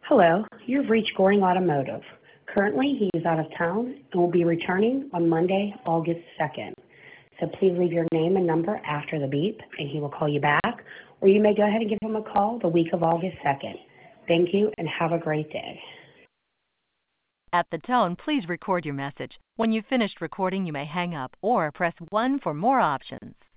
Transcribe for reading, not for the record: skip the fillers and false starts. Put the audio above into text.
Hello, you've reached Goring Automotive. Currently, he is out of town and will be returning on Monday, August 2nd. So please leave your name and number after the beep, and he will call you back, or you may go ahead and give him a call the week of August 2nd. Thank you, and have a great day. At the tone, please record your message. When you've finished recording, you may hang up or press 1 for more options.